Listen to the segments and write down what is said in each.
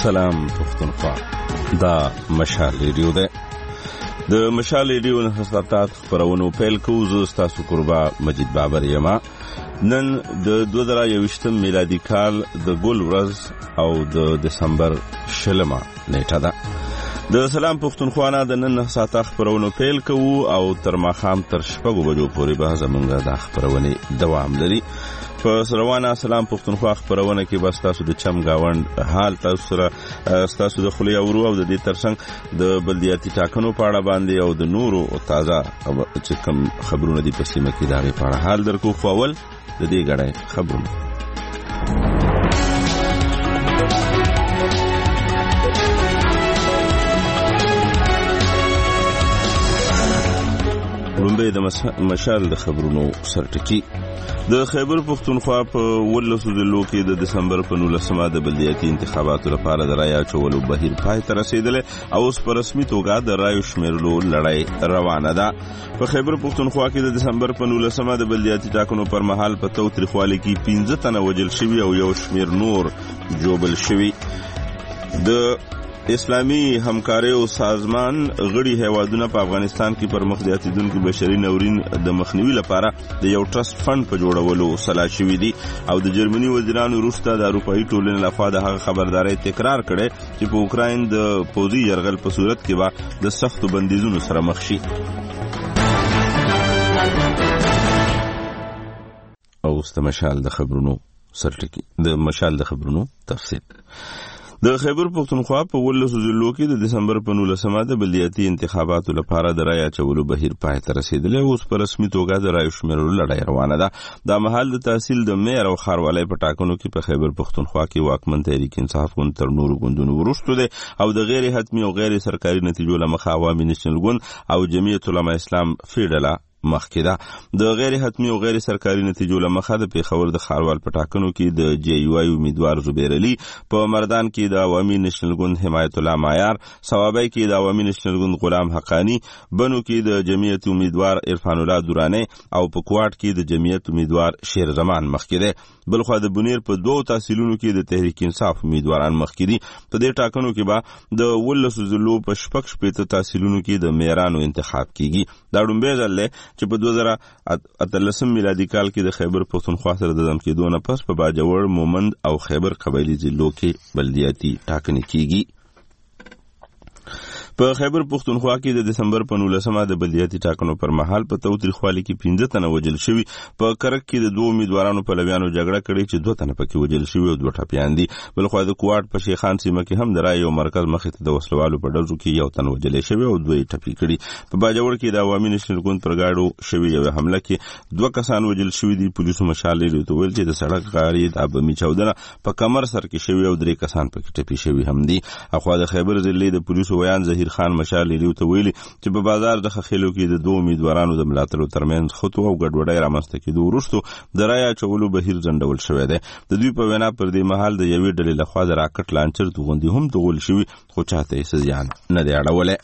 سلام پښتونخوا، دا مشال ریډیو ده. د مشال ریډیو نه خبرات خبرونو پیل کوو. زه تاسو قربا مجید بابر یم. نن د 2021 میلادي کال د ګل ورځ او د دسمبر شلمه نیټه ده. د سلام پښتونخوا نه د نن ساعت خبرونو پیل کوو او تر ماښام تر شپږو بجو پورې به زمونږ د خبرونه دوام لري. په روانه سلام پښتونخوا خبرونه کې بس تاسو د چم گاوند حال تاسو سره تاسو د خلیه ورو او د دې ترڅنګ د بلدیاتي ټاکنو په اړه باندې او د نورو او تازه چې کوم خبرونه دي په سیمه کې دا په اړه حال درکو. فاول د دې غړې خبرونه لومبه د مشال د خبرونو سرټکی. د خیبر پښتونخوا په ولسو ضلعو کې د دسمبر په 19 د بلدیاتي انتخاباتو لپاره د رای اچولو بهیر پای ته رسیدلی او اوس په رسمي توګه د رایو شمیرلو لړۍ روانه ده. په خیبر پښتونخوا کې د دسمبر په 19 د بلدیاتي ټاکنو پر مهال په تاوتریخوالي کې 15 تنه وژل شوي او یو شمیر نور جوبل شوي. د اسلامي همکاریو سازمان غړي هیوادونه په افغانستان کې پر مخ د اتیدونکو بشري ناورین د مخنیوي لپاره د یو ټرست فند په جوړولو سلا شوي دي او د جرمني وزیرانو وروسته د اروپایي ټولنې لخوا د هغه خبرداري تکرار کړي چې په اوکراین د پوځي یرغل په صورت کې به د سختو بندیزونو سره مخ شي. او استمشال د خبرونو سرټکی د مشال د خبرونو تفصیل. د خیبر پښتونخوا په ولسو ضلعو کې د دسمبر په 19 د بلدیاتي انتخاباتو لپاره د رای اچولو بهیر پای ته رسیدلی او اوس په رسمي توګه د رایو شمیرلو لړۍ روانه ده. دا مهال د تحصیل د میر او ښاروالۍ په ټاکنو کې په خیبر پښتونخوا کې واکمن تحریک انصاف ګوند تر نورو ګوندونو وروسته دی او د غیر حتمي او غیر سرکاري نتیجو له مخه عوامي نېشنل ګوند او جمعیت علماء اسلام فیډلا مخکې ده. د غیر حتمي او غیر سرکاري نتیجو له مخه د پیښور د ښاروال په ټاکنو کې د جی یو ای امیدوار زبیر علي، په مردان کې د عوامي نېشنل ګوند حمایت الله معیار، صوابۍ کې د عوامي نېشنل ګوند غلام حقانی، بنو کې د جمعیت امیدوار عرفان الله دورانی او په کوټ کې د جمعیت امیدوار شیر زمان مخکې ده. بلخو د بنیر په دوه تحصیلونو کې د تحریک انصاف امیدواران مخکې دي. په دې ټاکنو کې به د ولسو ضلعو په شپږ تحصیلونو کې د میرانو انتخاب کیږي. دا ډومبه ځل چې په 2013 میلادي کال کې د خیبر پښتونخوا سره د دم کېدو نه پس په باجوړ، مومند او خیبر قبایلی ضلعو کې بلدیاتي ټاکنې کیږي. په خیبر پښتونخوا کې د دسمبر په 19 د بلدیاتي ټاکنو پر مهال په تاوتریخوالي کې 15 تنه وژل شوي. په کرک کې د دوه امیدوارانو په لویانو جګړه کړې چې 2 تنه پکې وژل شوي او 2 ټپیان دي. بلخو د کوټ په شیخان سیمه کې هم د رای او مرکز مخې ته د وسلوالو په ډزو کې 1 تن وژل شوی او 2 ټپي کړي. په باجوړ کې د عوامي نېشنل ګوند پر گاډو شوی یو حمله کې 2 کسان وژل شوي دي. پولیسو مشال لري ته ویل چې د سړک غاړې د ابمي چودنه په کمر سر کې شوی او 3 کسان پکې ټپي شوي هم دي. اخوا د خیبر ضلع د پولیسو ویان ظهیر خان مشال ته ویلي چې په بازار د خخیلو کې د 2 امیدوارانو د ملاتړو ترمنځ خطو او ګډوډۍ رامنځته کېدو وروسته د رای اچولو بهیر ځنډول شوی دی. د دوی په وینا پر دې مهال د یوې ډلې لخوا د راکټ لانچر توغندي هم توغول شوي خو چاته یې زیان نه دی اړولی.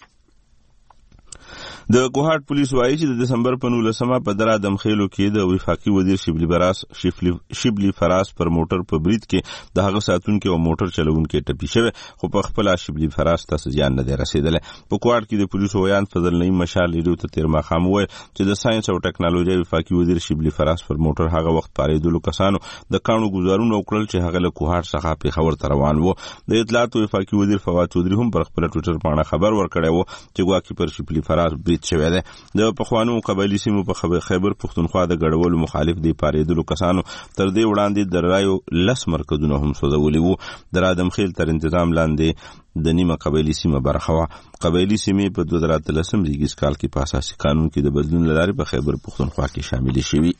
د کوهاټ پولیس وایي چې د دسمبر په 19 په درا دمخېلو کې د وفاقي وزیر شبلی فراس پر موټر په برید کې د هغه ساتونکو او موټر چلوونکو ټپي شوی خو په خپل شبلی فراس ته ځان نه دی رسیدلی. په کوهاټ کې د پولیسو ویان فضل نعیم مشال لري ته تیر ماښام وایي چې د ساينس او ټکنالوژي وفاقي وزیر شبلی فراس پر موټر هغه وخت پاریدلو کسانو د کانو گزارونو وکړل چې هغه له کوهاټ څخه پیښور ته روان وو. د اطلاعات وفاقي وزیر فواد چودري هم پر خپل ټویټر باندې خبر ورکړی وو چې ګواکې پر شبلی فراس برید شوی دی. د پخوانو قبایلی سیمو په خیبر پښتونخوا د ګډولو مخالف دی پاریدلو کسانو تر دې وړاندې د رایو 10 مرکزونه هم سوځولي وو. د رادم خیل تر انتظام لاندې د نیمه قبایلی سیمه برخه وه. قبایلی سیمې په 2013 زیږیز کال کې په اساسي قانون کې د بدلون لارې په خیبر پښتونخوا کې شامل شوي.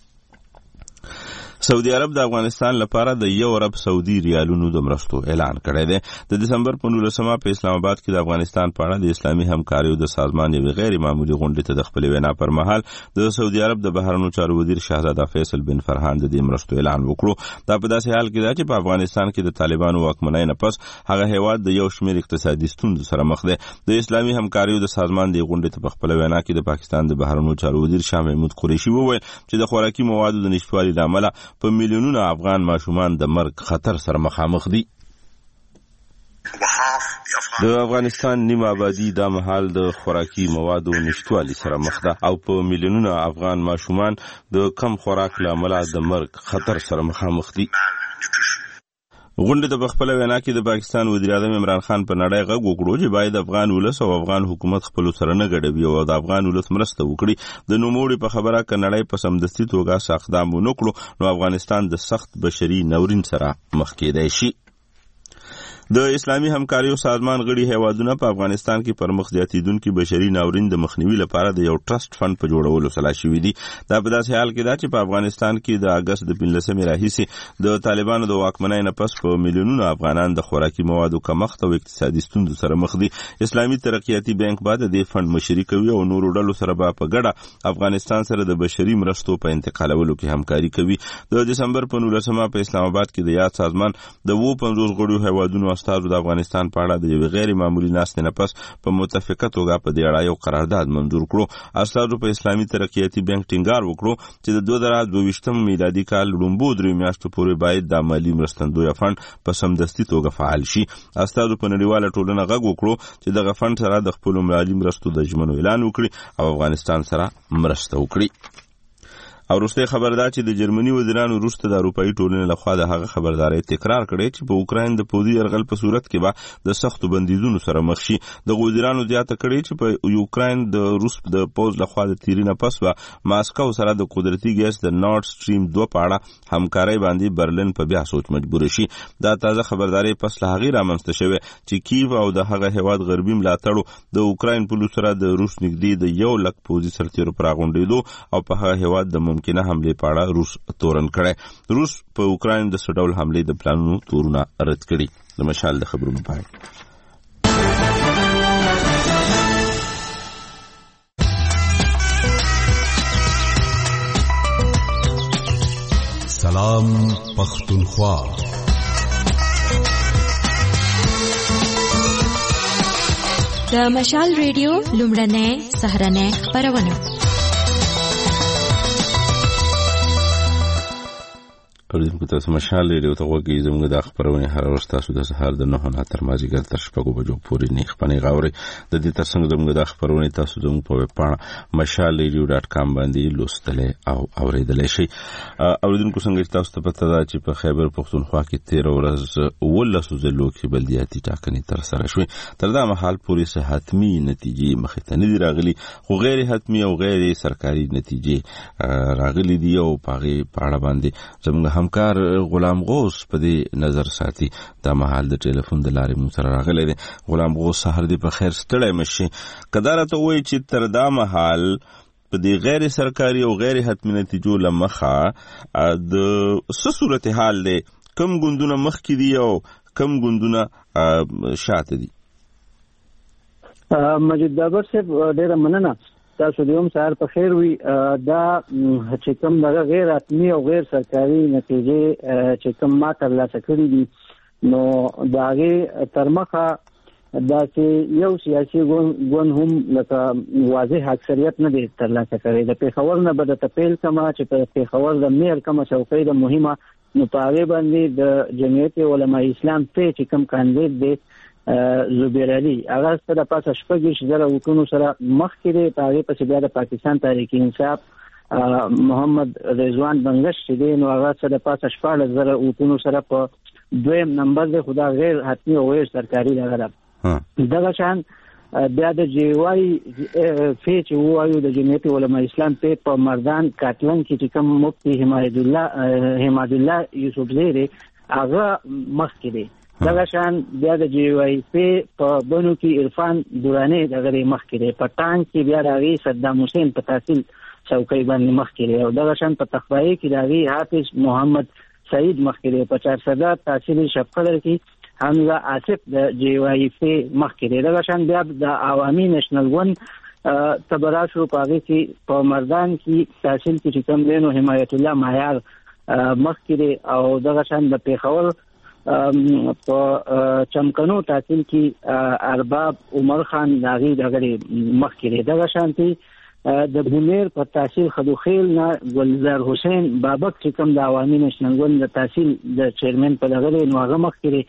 سعودي عرب د افغانستان لپاره د 1 ارب سعودي ریالونو د مرستو اعلان کړی دی. د دسمبر په 19 په اسلام آباد کې د افغانستان په اړه د اسلامي همکاریو د سازمان یو غیر معمولی غونډې ته د خپل وینا پر مهال د سعودي عرب د بهرنیو چارو وزیر شهزاده فیصل بن فرحان د دې مرستو اعلان وکړو. دا په داسې حال کې ده چې په افغانستان کې د طالبانو واکمنۍ نه پس هغه هیواد د یو شمېر اقتصادي ستونزو سره مخ دی. د اسلامي همکاریو د سازمان د غونډې ته په خپل وینا کې د پاکستان د بهرنیو چارو وزیر شاه محمود قریشي وویل چې د خوراکي موادو د نشټوالي له امله په میلیونونو افغان ماشومان د مرګ خطر سره مخامخ دي. د افغانستان نیم آبادی د مهال د خوراکي موادو نشټوالي سره مخ ده او په میلیونونو افغان ماشومان د کم خوراک له امله د مرګ خطر سره مخامخ دي. غونډه د بخپله وینا کې د پاکستان وزیر اعظم عمران خان په نړۍ غږ وکړو چې باید افغان ولس او افغان حکومت خپل سره نه ګډوي او د افغان ولس مرسته وکړي. د نوموړي په خبره ک نړۍ په سمدستي توګه اقدام ونکړو نو افغانستان د سخت بشري ناورین سره مخ کېدای شي. د اسلامي همکاریو سازمان غړي هیوادونه په افغانستان کې پر مخ زیاتیدونکو بشري ناورین د مخنیوي لپاره د یو ټرست فند په جوړولو سلا شوي دي. دا په داسې حال کې ده چې په افغانستان کې د اگست د 15 راهیسې د طالبانو د واکمنۍ نه پس په میلیونونو افغانان د خوراکي موادو کمښت او اقتصادي ستونزو سره مخ دي. اسلامي ترقیاتي بانک بعد د فند مشري کوي او نورو ډلو سره په ګډه افغانستان سره د بشري مرستو په انتقالولو کې همکاري کوي. د دسمبر په 19 په اسلام آباد کې د یاد سازمان د 50 غړو هیوادونو استازو د افغانستان په اړه د یو غیر معمولی ناستې نه پس په متفقه توګه په دې اړه یو قرارداد منظور کړو. استازو په اسلامي ترقیاتي بانک ټینګار وکړو چې د 2022 میلادي کال لومړو 3 میاشتو پورې باید د مالی مرستندوی فند په سمدستي توګه فعال شي. استازو په نړیواله ټولنه غږ وکړو چې دغه فند سره د خپل مالی مرستو د ژمنو اعلان وکړي او افغانستان سره مرسته وکړي. او وروسته خبر ده چې د جرمني وزیرانو وروسته د اروپאי ټولنې لخوا د هغه خبرداري تکرار کړي چې په اوکراین د پوځي یرغل په صورت کې به د سختو بندیزونو سره مخ شي. د وزیرانو زیاته کړي چې په یوکراین د روس د پوځ لخوا د تیرینه پس به ماسکو سره د قدرتي ګیس د نورد سټریم 2 په اړه همکاري باندې برلین په بیا سوچ مجبور شي. دا تازه خبرداري پس له هغه رامنځته شوه چې کیف او د هغه هواد غربي ملاتړو د اوکراین په لور سره د روس نږدې د 1 لک پوځي سرتیرو پراغونډېدو او په هغه هواد د ممکنه حمله په اړه روس تورن کړي. روس په اوکراین د سډول حمله د پلانونو تورونه رد کړي. د مشال د خبرونو پای. سلام پختونخوا. د مشال ریډیو لومړنۍ سهرنۍ خبرونه. اوریدونکو تاسو مشال ریډیو ته وګورئ. زموږ د خبرونه هر ورځ تاسو د سهار د 9 نه تر مازیګر تر 6 بجو پورې نه خبرونه غاوري. د دې ترڅنګ زموږ د خبرونه تاسو زموږ په ویب پاڼه mashalradio.com باندې لوستل او اوریدل شي. اوریدونکو څنګه تاسو ته پته ده چې په خیبر پختونخوا کې 13 ورځ ولسو ځلو کې بلدیاتي ټاکنې تر سره شوې. تر دا مهال پورې سه حتمی نتیجې مخې ته نه دي راغلي خو غیر حتمی او غیر سرکاري نتیجې راغلي دي او په اړه باندې زموږ همکار غلام غوث په دې نظر ساتي. دا مهال د ټلیفون د لارې مو سره راغلی دی. غلام غوث سحر دې په خیر ستړی مشي. کدار ته وایي چې تر دا مهال په دې غیر سرکاري او غیر حتمی نتیجو لمخه د څه صورتحال دی؟ کم ګوندونه مخکې دي او کم ګوندونه شاته دي؟ مجید بابر صاحب ډیره مننه. تاسو د یوم سهار په خیر وي. دا چې کوم دغه غیر حتمی او غیر سرکاري نتیجې چې کوم ما ترلاسه کړي دي نو د هغې تر مخه داسې یو سیاسي ګوند هم لکه واضح اکثریت نه دی ترلاسه کړی. د پېښور نه به درته پیل کړمه چې په پېښور د میر کومه چوکۍ ده مهمه نو په هغې باندې د جمعیت علماء اسلام پې چې کوم کاندید دی زبیر علي هغه سره پاسه 6,000 ووټونو سره مخکې دی. په هغې پسې بیا د پاکستان تحریک انصاف محمد رضوان بنګش چې دی نو هغه سره پاسه 14,000 ووټونو سره په دویم نمبر دی. خو دا غیر حتمي او غیر سرکاري دغه ده. دغه شان بیا د جی واي فی چې وایو د جمعیت علماء اسلام په مردان کاتلن کې چې کوم مفتی حماد الله یوسفزی دی هغه مخکې دی. دغه شان بیا د جی واي پی په بنو کې عرفان دورانی دغه مخکې دی. په ټانک کې بیا راغی صدام حسین په تحصیل چوکۍ باندې مخکې دی. او دغه شان په تخبایی کې راغی حافظ محمد سعید مخکې دی. په 400 تحصیل شپقدر کې حمزه آصف د جی واي پی مخکې دی. دغه شان بیا د عوامي نېشنل ګوند تبراشو په هغې کې په مردان کې تحصیل کې چې کوم دی نو حمایت الله معیار مخکې دی. او دغه شان د پېښور په چمکنو تحصیل کې ارباب عمر خان داغي دغه مخکې دی. دغه شانتي د بونیر په تحصیل خدوخیل نه ګلزار حسین بابک چې کوم د عوامي نېشنل ګوند د تحصیل د چیرمن په دغه نو هغه مخکې دی.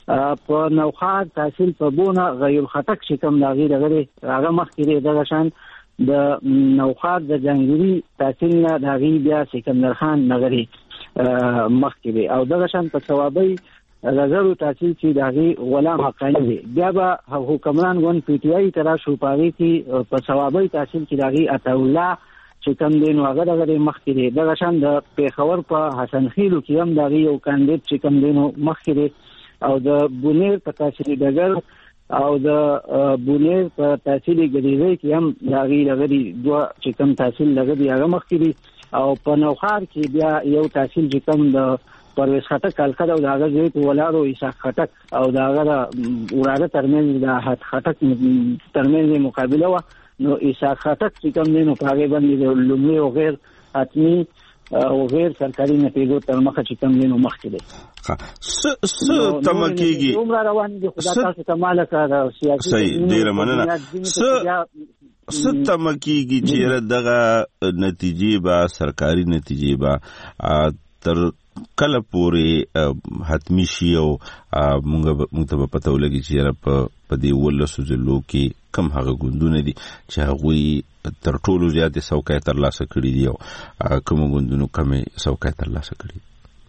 په نوخاد تحصیل په بونه غیر الخطک چې کوم داغي دغه هغه مخکې دغه شان د نوخاد د جنگيري تحصیل نه داغي بیا سکندر خان نغری مخکې او دغه شان په ثوابي غزرو تحصیل چې داغي غلام حقانی بیا به حکمران ګون پی ټی آی ترا شو پاوی کې په ثوابي تحصیل چې داغي عطا الله چې کوم دین هغه دغه مخکې دغه شان د پیښور په حسن خیلو کې هم داغي یو کاندید چې کوم دین مخکې او د بونیر په تحصیل دګر او د بونیر په تحصیل ګریزي کې هم داغي لغړي دوه چې کوم تحصیل لغړي هغه مخکې او په نوخار کې بیا یو تحصیل چې کوم د پرویز خټک الکد او داغه زیات ولارو اسحاق خټک او داغه وراده ترمنځ د خټک ترمنځ مقابله و نو اسحاق خټک چې کوم دینو په هغه باندې د لومړي او غیر حتمی او غیر سرکاري نتیجو تر مخه چې کوم دینو مخکې دي تمکیږي عمر روان دي خدای تاسو ته مالک سیاسي صحیح ډیر مننه تمکیږي چې دغه نتیجې با سرکاري نتیجې با تر کله پورې حتمی شي او موږ ته پته ولګي چې په دې ولسو ځلو کې کم هغه ګوندونه دي چې هغه تر ټولو زیات څوکۍ ترلاسه کړي دي او کوم ګوندونو کم څوکۍ ترلاسه کړي.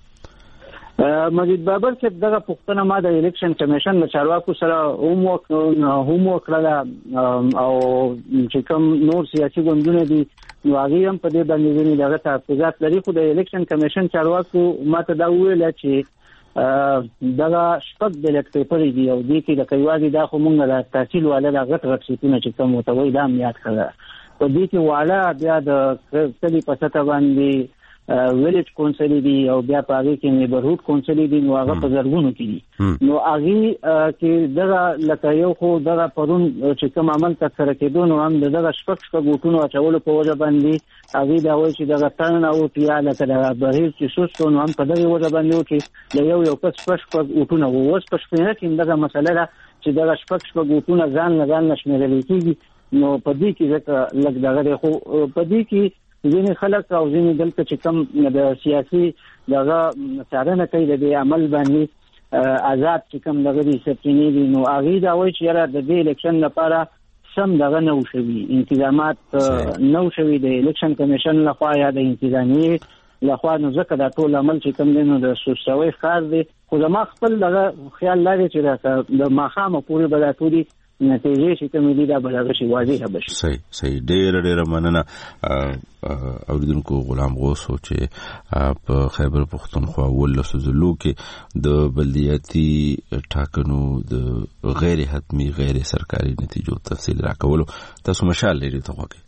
مجید بابر چې دغه پښتنه ما د الیکشن کمیشن د چارواکو سره هم وکړه او چې کوم نور سیاسي ګوندونه دي نو هغه هم په دې باندې دغه تحفظات لري خو د الیکشن کمیشن چارواکو ماته دا ویل چې دغه شپږ د الیکټریټری دی او دې کې د کیوازي دا خو مونږ د تحصیل والا د غټ سیټونه چې کوم متوي دا یاد کړه په دې کې والا بیا د کلی په سطح باندې ویلیج کونسل دی او بیا په هغه کې نیبرهود کونسل دی نو هغه په زرګونو کې دي نو هغه کې دغه لکه یو خو دغه پرون چې کوم عمل تکرار کېدو نو هم دغه شپږ غوټونو اچولو په وجه باندې هغه دا وایي چې دغه تن او پیاله کړه بهیر چې سوسو نو هم په دغه وجه باندې چې یو کس شپږ غوټونه ووس په شپږ کې دغه مسله ده چې دغه شپږ غوټونه ځان نشمېرل کېږي نو په دې کې ځکه لږ دغه خو په دې کې ځینې خلک او ځینې دلته چې کوم د سیاسي دغه څارنه کوي د عمل باندې آزاد چې کوم دغه سرچینې دي نو هغه دا وایي چې د دې الیکشن لپاره سم دغه نه وشوي انتظامات نه وشوي د الیکشن کمیشن لخوا یا د انتظامیه لخوا نو ځکه دا ټول عمل چې کوم دینو د سوسوي ښکار دي خو زما خپل دغه خیال لري چې د ماخامه پورې به دا ټولي نتیجې چې کوم دي دا بلغه شي واضح بشي. صحیح ډېر مننه اوریدونکو غلام غوث چې په خیبر پختونخوا ولسو ضلعو کې د بلدیاتي ټاکنو د غیر حتمی غیر سرکاري نتیجو تفصیل راکولو تاسو مشال لري ته وګورئ.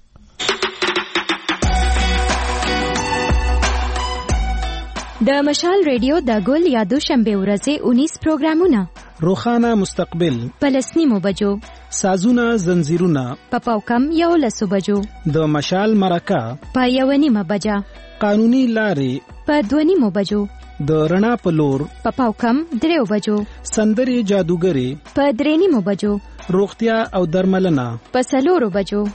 د مشال ریډیو د ګل یادو شنبه ورځې 19 پروګرامونه روخانه مستقبل پلسنیمو بجو سازونه زنجیرونه پاپاوکم 11 بجو د مشال مرکه په 1:30 بجا قانوني لارې په 2:30 بجو د رڼا په لور پاپاوکم 3 بجو سندري جادوګری په 3:30 بجو روغتیا او درملنه په 4 بجو.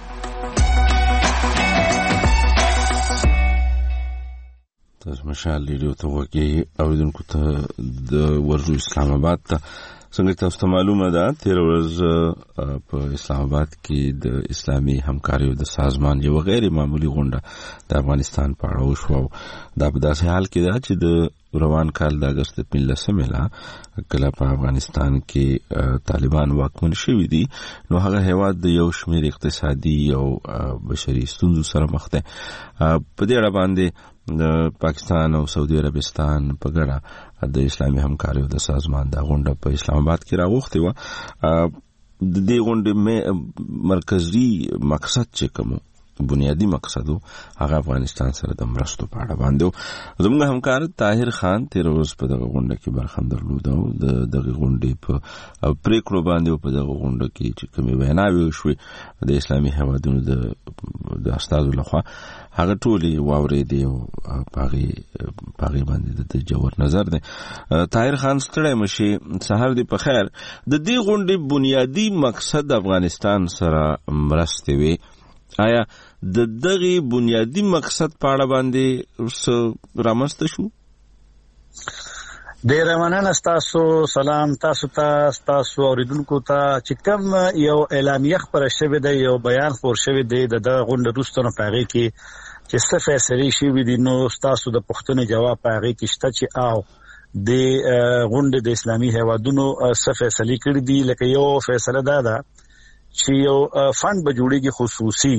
تاسو مشال ریډیو ته وګورئ اوریدونکو ته د ورجو اسلام آباد ته څنګه تاسو ته معلومه ده 13 ورځ په اسلام آباد کې د اسلامي همکاریو د سازمان یو غیر معمولی غونډه د افغانستان په اړه وشوه دا په داسې حال کې ده چې د روان کال د اگست 15 کله په افغانستان کې طالبان واکمن شوي دي نو هغه هیواد د یو شمېر اقتصادي او بشري ستونزو سره مخ ده. په دې اړه باندې د پاکستان او سعودي عربستان په ګډه د اسلامي همکاریو د سازمان د غونډه په اسلام آباد کې راغوښتې وه. د دې غونډې مرکزي مقصد چې کوم بنیادی مقصد هغه افغانستان سره د مرستو په اړه باندې زموږ همکار طاهر خان 13 ورځ په دغه غونډه کې برخه درلوده او دغه غونډې په پریکړو باندې په دغه غونډه کې چې کومې ویناوي وشوې د اسلامي هیوادونو د استادو لخوا هغه ټولې واورېدې او پاغي باندې د جوړ نظر دی. طاهر خان ستړی مشي سحر دی په خیر. د دې غونډې بنیادی مقصد افغانستان سره مرستې وي آیا د دغه بنیادی مقصد په اړه باندې رامسته شو؟ ډیر مننه تاسو. سلام تاسو ته، تاسو اوریدونکو ته. چې کوم یو اعلامیه خبره شوې ده، یو بیان خبر شوی دی د غونډې وروسته نو پاغي کې چې څه فیصله شوې دي، نو تاسو د پوښتنې جواب پاغي کې شته چې او د غونډې د اسلامي هیوادونو څه فیصله کړې دي. لکه یو فیصله ده چې یو فند به جوړیږي، خصوصي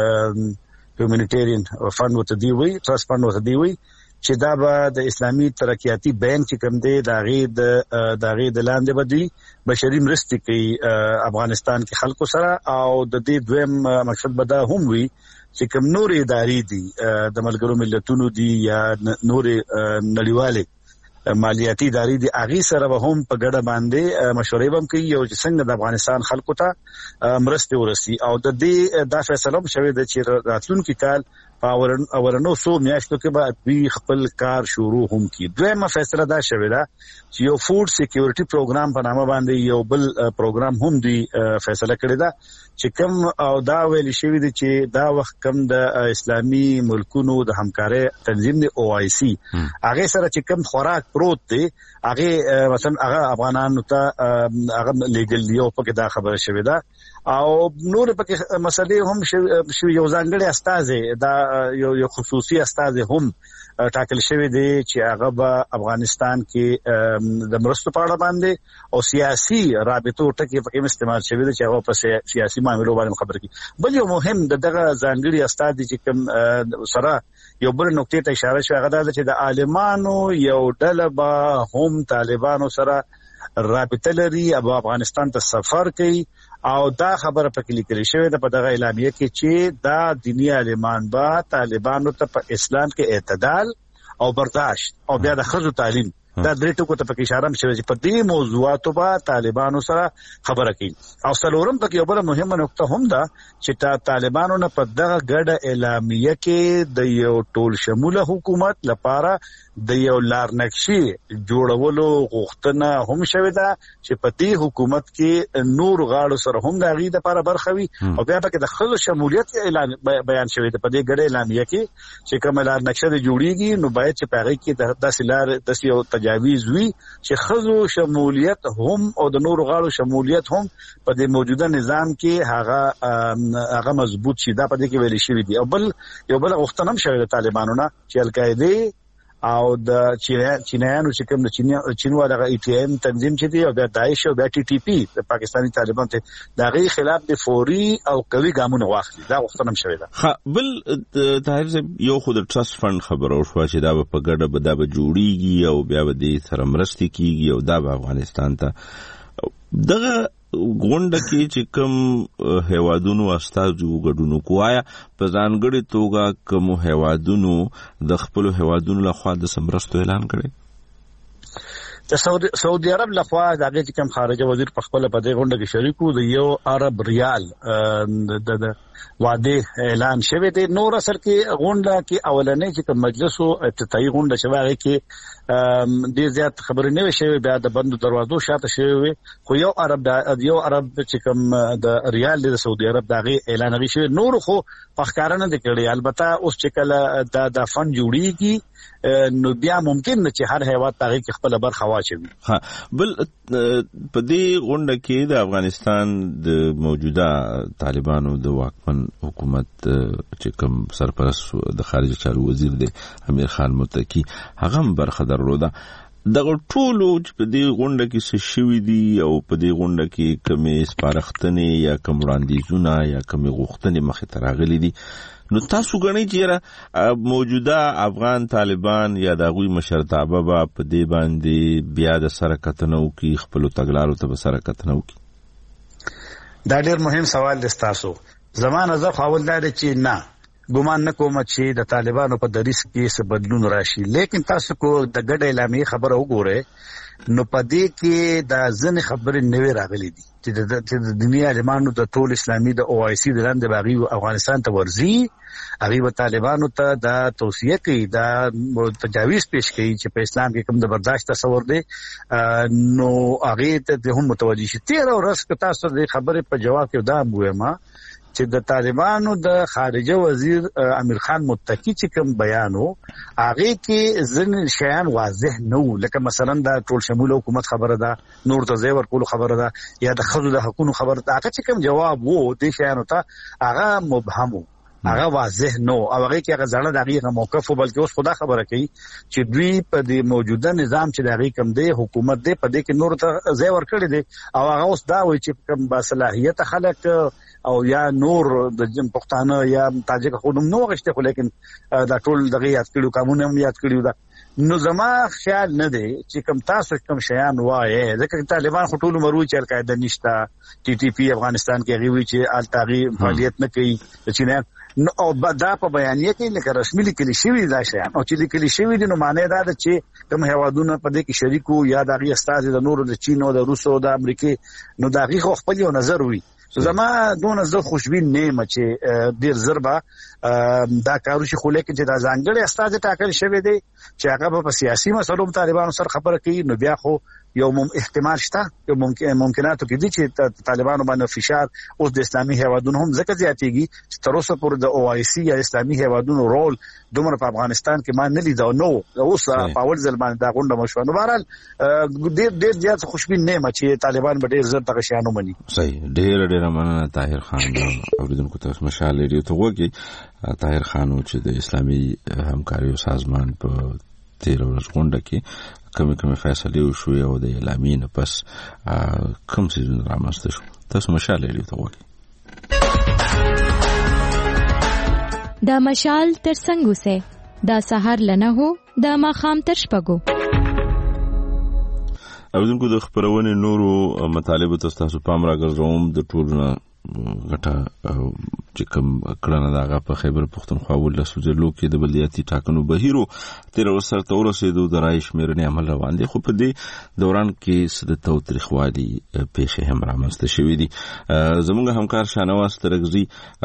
هیومانیټیرین فند وته دی وي، ټرست فند وته دی وي، چې دا به د اسلامي ترقیاتي بانک چې کوم دی دا غي د لاندې بدی بشري مرستې کوي افغانستان کې خلکو سره. او د دې دویم مقصد به دا هم وي چې کوم نور ادارې دي د ملګرو ملتونو دي یا نور نړیوالې مالیاتي ادارې دي، هغه سره به هم په ګډه باندې مشورې هم کوي او چې څنګه د افغانستان خلکو ته مرستې ورسي. او د دې دا فیصله هم شوې ده چې راتلونکي کال اورنو 100 میاشتو کې به دوی خپل کار شروع هم کړي. دویمه فیصله دا شوې ده چې یو فود سکیورټي پروګرام په نامه باندې یو بل پروګرام هم دوی فیصله کړې ده چې کوم او دا ویل شوی دی چې دا وخت کوم د اسلامي ملکونو د همکارۍ تنظیم دی OIC هغه سره چې کوم خوراک پروت دی، هغه مثلا هغه افغانانو ته هغه لیګل دی او پکې دا خبره شوې ده. او نور پکې مسلې هم شو یو ځانګړي استاد دا یو خصوصي استاد هم ټاکل شوی دی چې هغه به افغانستان کې د مرستو په اړه باندې او سیاسي رابطو ټکي پکې استعمال شوی دی چې هغه په سیاسي معاملو باندې خبر کی. بل یو مهم دغه ځانګړي استاد چې کوم سره یو بل نقطې ته اشاره شوی، هغه دا چې د عالمانو یو ډله به هم طالبانو سره رابطه لري او افغانستان ته سفر کوي. او دا خبره پکې لیکل شوې ده په دغه اعلامیه کې چې دا دینی عالمان به طالبانو ته په اسلام کې اعتدال او برداشت او بیا د ښځو تعلیم دا درې ټکو ته پکې اشاره شوې چې په دې موضوعاتو به طالبانو سره خبره کوي. او څلورم پکې یو بل مهمه نقطه هم ده چې طالبانو نه په دغه ګډه اعلامیه کې د یو ټول شموله حکومت لپاره د یو لارنقشې جوړولو غوښتنه هم شوې ده چې په دې حکومت کې نور غاړو سره هم د غي د لپاره برخه وي. او بیا پکې د خلکو شمولیت اعلان بیان شوی دی په دې ګډه اعلامیه کې چې کوم لارنقشه جوړیږي نو باید چې پاره کې د سلار د یو تجاویز وي چې خزو شمولیت هم او د نور غاړو شمولیت هم په دې موجوده نظام کې هغه مضبوط شي. دا په دې کې ویل شوی دی. او بل یو بل غوښتنه هم شوی د طالبانو نه چې القاعده او د چینایانو چې کوم د چینو دغه ETM تنظیم چې دی او د داعش او د TTP د پاکستاني طالبان ته دغه خلاف د فوري او قوي ګامونه واخلي. دا وختونه هم شوی ده. بل طاهر صاحب یو خود ټرست فند خبر او شو چې دا په ګډه به دا جوړیږي او بیا به د سره مرستې کیږي او دا به افغانستان ته دغه غونډه کې چې کوم هیوادونو استازو ګډونو کویا په ځانګړي توګه کوم هیوادونو د خپل هیوادونو لخوا د سمرستو اعلان کړي. د سعودي عرب لخوا د هغه کوم خارجه وزیر په خپل په دې غونډه کې شریکو د یو عرب ریال د وعده اعلان شوی دی. نور اثر کې غونډه کې اولنې چې مجلس او افتتاحي غونډه شوه هغه کې ډیر زیات خبرې نه شوي، بیا د بندو دروازو شاته شوی. خو یو عرب چې کوم د ریال د سعودي عرب دغه اعلان غي شوی، نور خو پخکارنه د کړي. البته اوس چې کله د فند جوړیږي نو بیا ممکن نه چې هر هیواد تاغي کې خپل برخه واچوي. بل په دې غونډه کې د افغانستان د موجوده طالبانو د واکمن حکومت چې کوم سرپرست د خارجه چارو وزیر دی امیر خان متکی هغه برخه درلوده. دغه ټولو چې په دې غونډه کې څه شوي دي او په دې غونډه کې کومې سپارښتنې یا کوم وړاندیزونه یا کومې غوښتنې مخې ته راغلي دي، نو تاسو ګڼئ چې موجوده افغان طالبان یا د هغوی مشرتابه به په دې باندې بیا د سره کتنه وکړي، خپلو تګلارو ته به سره کتنه وکړي؟ دا ډېر مهم سوال دی ستاسو. زما نظر خو اول دا دی چې نه، ګمان نه کوم چې د طالبانو په دریس کې څه بدلون راشي. لیکن تاسو کو د ګډ اعلامیه خبره وګورئ نو په دې کې دا ځنې خبرې نوې راغلي دي چې د دنیا عالمانو د ټول اسلامي د OIC د لاندې باغي افغانستان ته ورځي، هغه و طالبانو ته دا توصیه کوي، دا تجاویز پیش کوي چې په اسلام کې کوم د برداشت تصور دی نو هغه ته هم متوجي شي. 13 ورځې تاسو د خبرې په جواب کې دا وایم چې د طالبانو د خارجه وزیر امیر خان متقی چې کوم بیان وو هغه کې ځین شیان واضح نه وو، لکه مثلا د ټول شمول حکومت خبره ده، نور ته ځای ورکول خبره ده، یا د خزو د حقوقو خبره ده. هغه چې کوم جواب وو د شیانو ته هغه مبهم وو، هغه واضح نو، او هغه کې هغه ځړه دغه موقف بلکې اوس خدا خبره کوي چې دوی په د موجوده نظام چې دغه کم دی حکومت دی په دې کې نور ته ځای ورکړي دي، او هغه اوس دا وایي چې کوم باصلاحیت خلک او یا نور د جن پښتانه یا تاجک خودم نو غشته، خو لیکن دا ټول دغه یاد کړو قانون هم یاد کړو. دا نو زما خیال نه دی چې کوم تاسو کوم شیان وایي، ځکه طالبان خټول مروي چې القاعده نشتا، ټي ټي پی افغانستان کې غوي چې التاغي فعالیت نه کوي چې نو او دا په بیانیه کې لکه رسمي لیکل شوی دا شیان، او چې لیکل شوی دي نو معنی دا ده چې کوم هوادونه په دې کې شریکو یا دغه استاد د نورو د چین او د روس او د امریکا، نو دغه خو خپل یو نظر وي. زما دون زه خوشبین نه چې ډیر زربا دا کارو شي، خو لیکن چې دا ځانګړي استاد ټاکل شوی دی چې هغه په سیاسي مسلو طالبانو سره خبره کوي، نو بیا خو یو احتمال شته، یو ممکناتو کې دي چې طالبانو باندې فشار اوس د اسلامي هیوادونو هم ځکه زیاتېږي چې تر اوسه پورې د او آی سی یا اسلامي هیوادونو رول دومره په افغانستان کې ما نه لیدو، نو اوس په اول ځل باندې دا غونډه مشوه. نو بهرحال ډیر زیات خوشبین نه چې طالبان به ډیر زر دغه شیانو مني. صحیح، ډیر مننه طاهر خان. اوریدونکو ته مشال لري ته وګي طاهر خان چې د اسلامي همکاري سازمان په 13 ورځ غونډه کې کومه فیصله وشوه او د اعلامین پس کوم څه رامسته شو، تاسو مشال لري ته وګي. دا مشال تر څنګه سه دا سحر لنه هو دا ماخام تر شپګو. اوریدونکو د خبرونه نورو مطالب تاسو پام راګرځوم. د ټولنه غټه چې کوم کړنه دغه په خیبر پختونخوا ولسو ضلعو کې د بلدیاتي ټاکنو بهیرو تیر وسر تور رسیدو د رای شمیرنې عمل روان دي، خو په دې دوران کې سد توتریخوالي پیښې هم رامنځته شوې دي. زموږ همکار شانواز ترغزي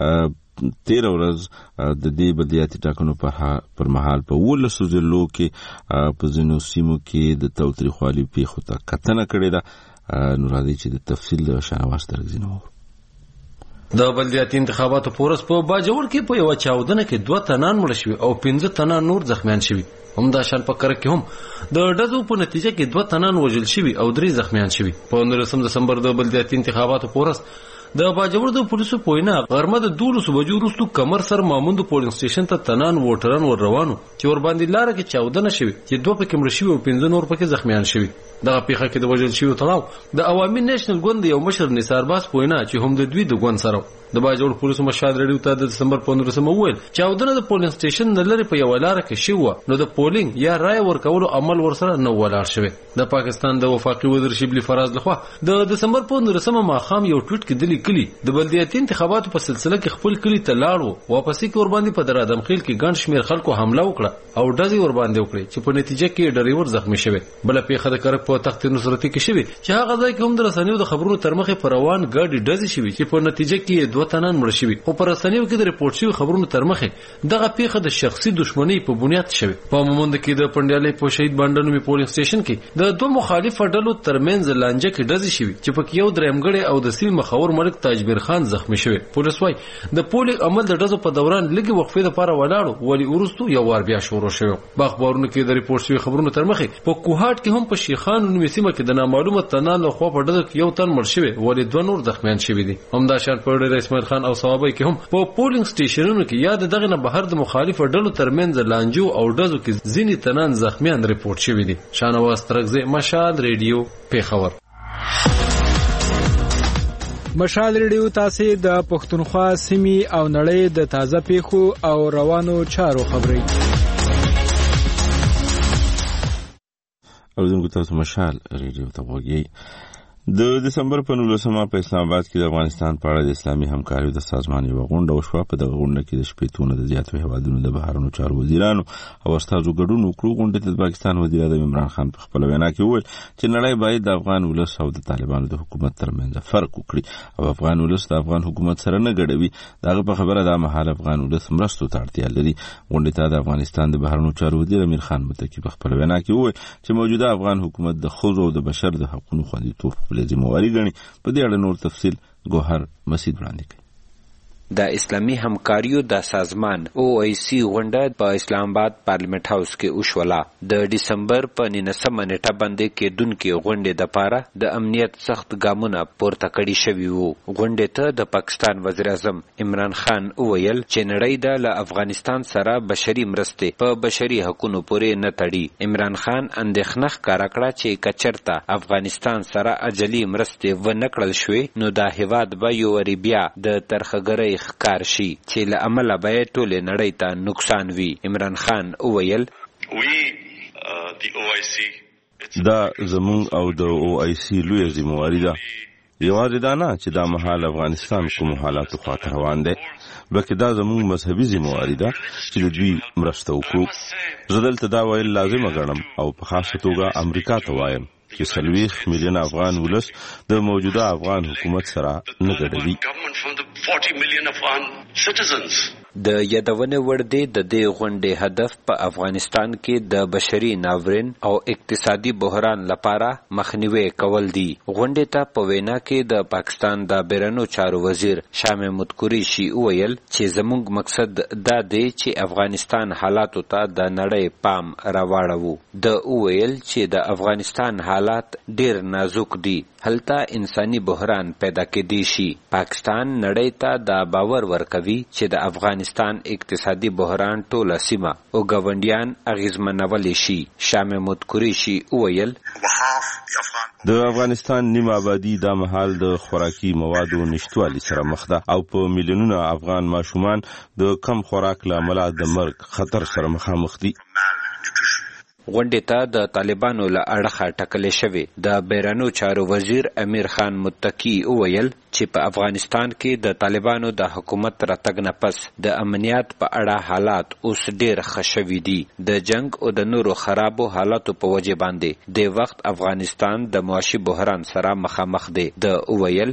13 ورځ د دې بلدیاتي ټاکنو پر مهال په ولسو ضلعو کې په ځینو سیمو کې د توتریخوالي پیښو ته کتنه کړې ده. نو راځي چې د تفصیل د شانواز ترغزي نو د بلدیاتي انتخاباتو پورس په باجوړ کې په یو چاودنه کې 2 تنان مړ شوي او 15 تنان نور زخمیان شوي. همدا شان په کرک کې هم د ډزو په نتیجه کې 2 تنان وژل شوي او 3 زخمیان شوي. په 19 دسمبر د بلدیاتي انتخاباتو پورس د باجوړ د پولیسو پوینا غرمه د 12 بجو وروسته کمر سر ماموند پولینګ سټیشن ته تنان ووټران ور روانو چې ور باندې لار کې چاودنه شوي چې 2 پکې مړ شوي او 15 نور پکې زخمیان شوي. دغه پیښه کې د وژل شوي تړاو د عوامي نېشنل ګوند یو مشر نثار باز پوینا چې هم د دوی د ګوند سره د باجوړ پولیسو مشهد رډیو ته د دسمبر 15 وویل چاودنه د پولینګ سټیشن نه لري په یو لار کې شوه، نو د پولینګ یا رای ورکولو عمل ورسره نه ولاړ شوی. د پاکستان د وفاقي وزیر شبلی فراز لخوا د دسمبر 15 ماخام یو ټویټ کې دلی کلی د بلدیاتي انتخاباتو په سلسله کې خپل کلی ته لاړو، واپس کې ور باندې په درادم خیل کې ګڼ شمیر خلکو حمله وکړه او ډزې ور باندې وکړي چې په نتیجه کې ډریور زخمی شوی. بل پیښه د کرک په تخت نصرتي کې شوی چې هغه ځای کې هم د رسنیو د خبرونو ترمخې پر روان ګاډي ډزې شوی چې په نتیجه کې 2 تنان مړ شوي، خو پر رسنیو کې د ریپورت شوی خبرونو ترمخې دغه پیښه د شخصي دښمنۍ په بنیاد شوی. په مومند کې د پندیالې په شهید باندې پولینګ سټیشن کې د 2 مخالف ډلو ترمنځ لانجه کې ډزې شوی چې په یو درېمګړی او د سیمې مخور ملک تاجبیر خان زخمی شوی. پولیس وايي د پولینګ عمل د ډزو په دوران لږه وقفې لپاره ولاړو، ولی ورستو یو وار بیا شروع شوی. په اخبارونو کې د ریپورت شوی خبرونو ترمخې په کوهاټ کې هم په شیخان نومي سیمه کې د نامعلومه تنان له خوا په ډزو کې یو تن مړ شوی، ولی 2 نور زخمیان شوي دي. همدا شان په ډېر اسماعیل خان او صوابۍ کې هم په پولینګ سټیشنونو کې یا دغه نه بهر د مخالف ډلو ترمنځ لانجو او ډزو کې ځینې تنان زخمیان ریپورت شوي دي. شانواز ترغزي، مشال ریډیو، پیښور. مشال ریډیو تاسو د پښتونخوا سیمې او نړۍ د تازه پیښو او روانو چارو خبري. اوریدونکو تاسو مشال ریډیو ته وګورئ. د دسمبر په 19 په اسلام آباد کې د افغانستان په اړه د اسلامي همکارۍ د سازمان یو غونډه وشوه. په دغه غونډه کې د شپېتونو د زیاتو هیوادونو د بهرنیو چارو وزیرانو او استازو ګډون وکړو. غونډه ته د پاکستان وزیر اعظم عمران خان په خپل وینا کې وویل چې نړۍ باید د افغان ولس او د طالبانو د حکومت ترمنځ فرق وکړي او افغان ولس د افغان حکومت سره نه ګډوي. دغه په خبره د مهال افغان ولس مرستو ته اړتیا لري. غونډه ته د افغانستان د بهرنیو چارو وزیر امیر خان متقی په خپل وینا کې وویل چې موجوده افغان حکومت د ښځو او د بشر د حقوقو خوندیتوب خپل ذمہواری ګڼي. په دې اړه نور تفصیل ګوهر مسعود وړاندې کوي. د اسلامي همکاریو د سازمان OIC غونډه په اسلام آباد پارلیمنت هاوس کې وشوله. د دسمبر په 19 نیټه باندې کېدونکې غونډې دپاره د امنیت سخت ګامونه پورته کړي شوي وو. غونډې ته د پاکستان وزیر اعظم عمران خان وویل چې نړۍ د له افغانستان سره بشري مرستې په بشري حقونو پورې نه تړي. عمران خان اندېښنه ښکاره کړه چې کچرته افغانستان سره اجلي مرستې ونه کړل شوې نو دا هېواد به یو وارې بیا د ترخګرۍ ښکار شي چې له امله به یې ټولې نړۍ ته نقصان وي. عمران خان وویل دا زمونږ او د OIC لویه ذمهواري ده. یوازې دا نه چې دا مهال افغانستان کومو حالاتو خواته روان دی، بلکې دا زمونږ مذهبي ذمهواري ده چې د دوی مرسته وکړو. زه دلته دا ویل لازمه ګڼم او په خاصه توګه امریکا ته وایم چې 40 میلیون افغان ولس د موجوده افغان حکومت سره نه ګډوي. د یادونې وړ دی د دې غونډې هدف په افغانستان کې د بشري ناورین او اقتصادي بحران لپاره مخنیوي کول دي. غونډې ته په وینا کې د پاکستان د بیرونو چارو وزیر شاه محمود قریشي وویل چې زموږ مقصد دا دی چې افغانستان حالاتو ته د نړۍ پام راواړوو. د وویل چې د افغانستان حالات ډیر نازک دي، هلته انساني بحران پیدا کېدی شي. پاکستان نړۍ ته دا باور ورکوي چې د افغانستان اقتصادي بحران ټوله سیمه او ګاونډیان اغیزمنولی شي. شاه محمود قریشي وویل د افغانستان نیم آبادی دا مهال د خوراکي موادو نشتوالي سره مخ ده او په میلیونونو افغان ماشومان د کم خوراک له امله د مرګ خطر سره مخامخ دي. غونډې ته د طالبانو له اړخه ټاکلې شوې. د بیرونو چارو وزیر امیر خان متقي وویل چې په افغانستان کې د طالبانو د حکومت راتګ نه پس د امنیت په اړه حالات اوس ډېر ښه شوي دي. د جنگ او د نورو خرابو حالاتو په وجې باندې د وخت افغانستان د معاشي بحران سره مخامخ دی. د وویل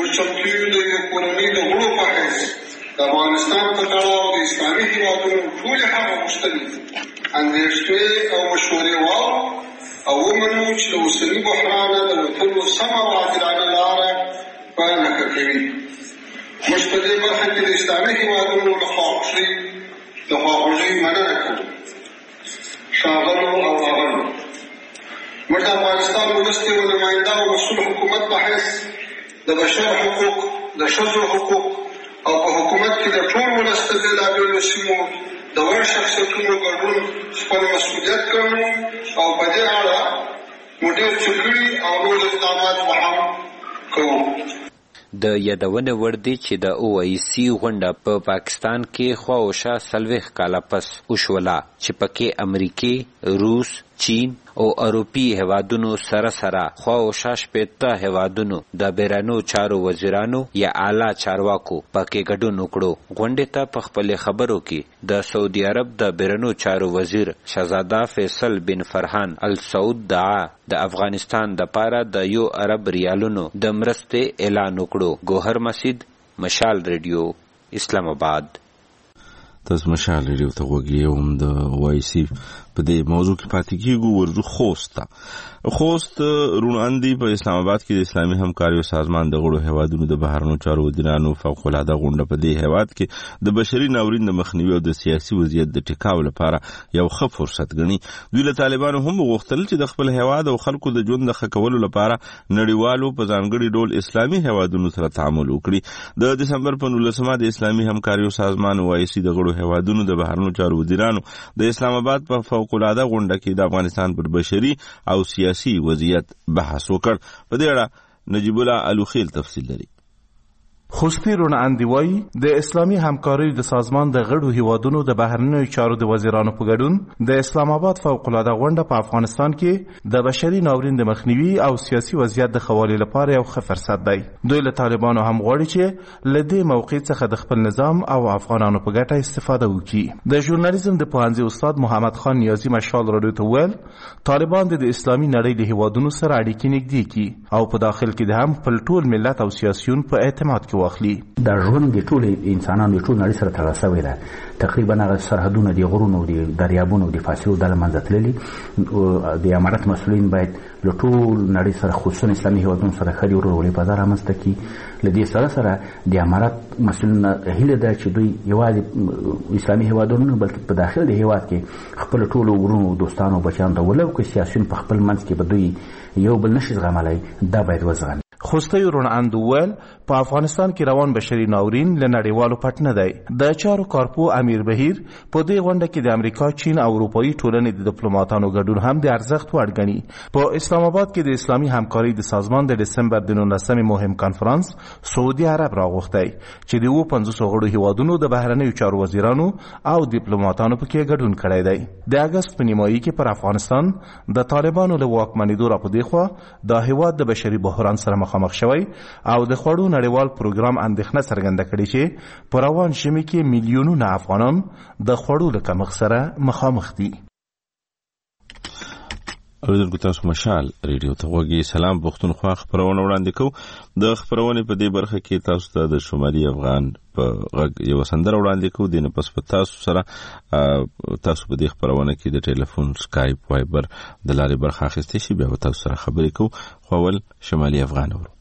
د افغانستان په تړاو د اسلامي هېوادونو ټولې هغه غوښتنې اندېښنې او مشورې واورو او ومنو چې له اوسني بحرانه د وتلو سمه او عادلانه لاره په نښه کوي. موږ په دې برخه کې د اسلامي هېوادونو له خواخوږۍ مننه کوو. ښاغلو او آغلو، موږ د افغانستان ولس د یو نماینده او مسؤل حکومت په حیث د بشر حقوق، د ښځو حقوق او په حکومت کې د ټول ولس د بېلابېلو سیمو د وړ شخصیتونو ګډون خپل مسؤلیت ګڼو او په دې اړه مو ډېر څه کړي او نور اقدامات به هم کوو. د یادونې وړ دی چې د OIC غونډه په پاکستان کې خواوشا 40 کاله پس وشوله چې پکې امریکې، روس، چین او اروپی هیوادونو سره سره خواوشا 15 هیوادونو د بیرونو چارو وزیرانو یا اعلی چارواکو پکې ګډون وکړو. غونډې ته په خپل خبرو کې د سعودي عرب د بیرونو چارو وزیر شهزاده فیصل بن فرحان السعود دعا د افغانستان د پاره د یو ارب ریالونو د مرستې اعلان وکړو. ګوهر مسجد، مشال ریډیو، اسلام آباد. تاسو مشال ریډیو ته وګورئ. د OIC په دې موضوع کې پاتې کیږو. ورځو خوست روناندي په اسلام آباد کې د اسلامي همکاریو سازمان د غړو هیوادونو د بهرنیو چارو وزیرانو فوق العاده غونډه په دې هیواد کې د بشري ناورین د مخنیوي او د سیاسي وضعیت د ټیکاو لپاره یو ښه فرصت ګڼي. دوی له طالبانو هم وغوښتل چې د خپل هیواد او خلکو د ژوند د ښه کولو لپاره نړیوالو په ځانګړي ډول اسلامي هیوادونو سره تعامل وکړي. د دسمبر په 19 د اسلامي همکاریو سازمان OIC د غړو هیوادونو د بهرنیو چارو وزیرانو د اسلام آباد په فوق العاده غونډه کې د افغانستان پر بشري او سیاسي وضعیت بحث وکړ. په دې اړه نجیب الله الوخیل تفصیل لري. خوستی روناندي وایي د اسلامي همکاریو د سازمان د غړو هیوادونو د بهرنیو چارو د وزیرانو په ګډون د اسلام آباد فوق العاده غونډه په افغانستان کې د بشري ناورین د مخنیوي او سیاسي وضعیت د ښه والي لپاره یو ښه فرصت دی. دوی له طالبانو هم غواړي چې له دې موقع څخه د خپل نظام او افغانانو په ګټه استفاده وکړي. د ژورنالیزم د پوهنځي استاد محمد خان نیازی مشال راډیو ته ویل طالبان د اسلامي نړۍ له هیوادونو سره اړیکې نږدې کړي او په داخل کې د هم خپل ټول ملت او سیاسيون په اعتماد کې واخلي. د ژوند د ټول انسانانو د ټول نړۍ سره تړل شوی ده. تقریبا هغه سرحدونه د غرونو او د دریابونو د فاصلو د منځ تللي د امارت مسؤلین باید له ټول نړۍ سره خصوصا اسلامي هیوادونو سره ښه ورورولۍ فضا رامنځته کړي. له دې سره د امارات مسؤلینو هیله ده چې دوی یوازې اسلامي هیوادونو نه بلکې په داخل د هیواد کې خپل ټولو ورونو دوستانو بچیانو ته ولو که سیاسیون په خپل منځ کې به دوی یو بل نشي زغملی دا باید وزغمي. خوستی روناند وویل په افغانستان کې روان بشري ناورین له نړیوالو پټ نه دی. د چارو کارپو امیر بهیر په دې غونډه کې د امریکا، چین او اروپایي ټولنې د ډیپلوماټانو ګډون هم د ارزښت وړ ګڼي. په اسلام آباد کې د اسلامي همکارۍ د سازمان د دسمبر د 19 مهم کانفرنس سعودي عرب راغوښتی چې د 50 غړو هیوادونو د بهرنیو چارو وزیرانو او ډیپلوماټانو پکې ګډون کړی دی. د اګست په نیمایي کې پر افغانستان د طالبانو له واکمنېدو راپدې خوا د هیواد د بشري بحران سره مخامخ شوی او د خوړو نړیوال پروګرام اندېښنه څرګنده کړې چې په روان ژمي کې میلیونونه افغانان د خوړو له کمښت سره مخامخ دي. اوریدونکو تاسو مشال ریډیو ته غوږی. سلام پښتونخوا خبرونه وړاندې کوو. د خبرونې په دې برخه کې تاسو ته د شمالي افغان په غږ یو سندره وړاندې کوو. د نه پس په تاسو سره تاسو په دې خبرونه کې د ټلیفون، سکایپ، وایبر د لارې برخه اخیستې شي. بیا تاسو سره خبرې کوو. خو اول شمالي افغان ورو.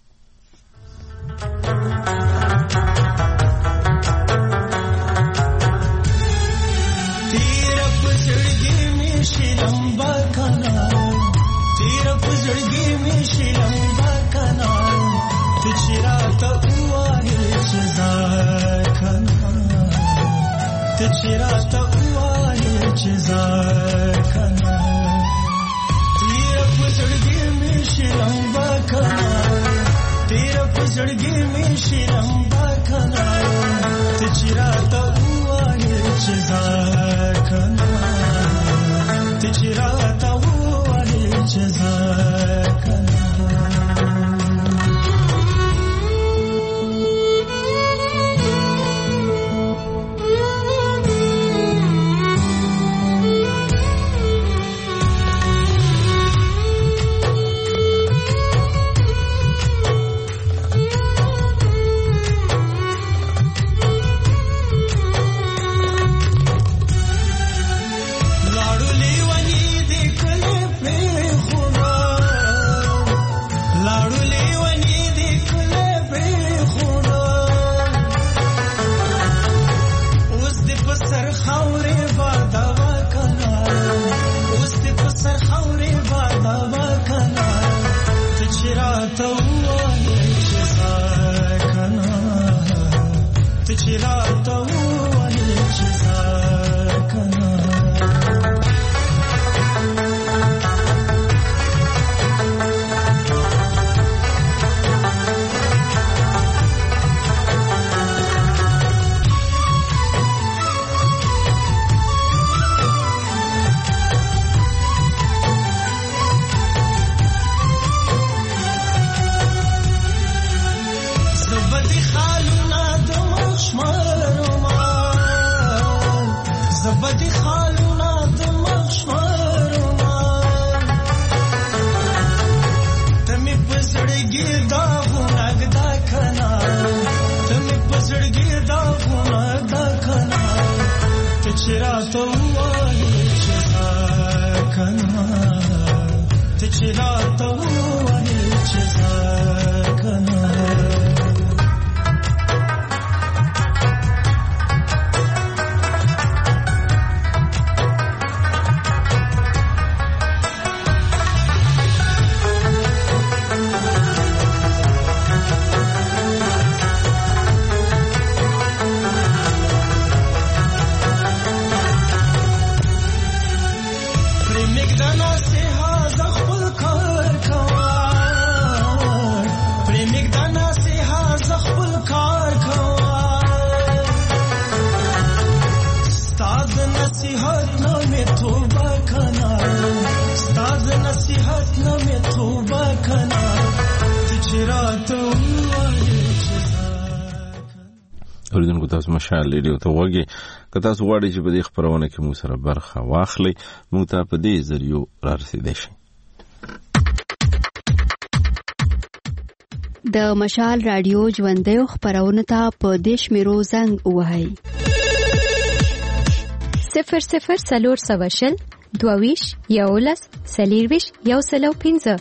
اوریدونکو تاسو مشال ریډیو ته وګورئ. که تاسو غواړئ چې په دې خبرونه کې موږ سره برخه واخلئ، موږ ته په دې ذریعو را رسیدئ شئ. د مشال رادیو ژوندیو خبرونه ته په دیش میرو زنګ ووهئ. 00 4 شل 22 11 23 105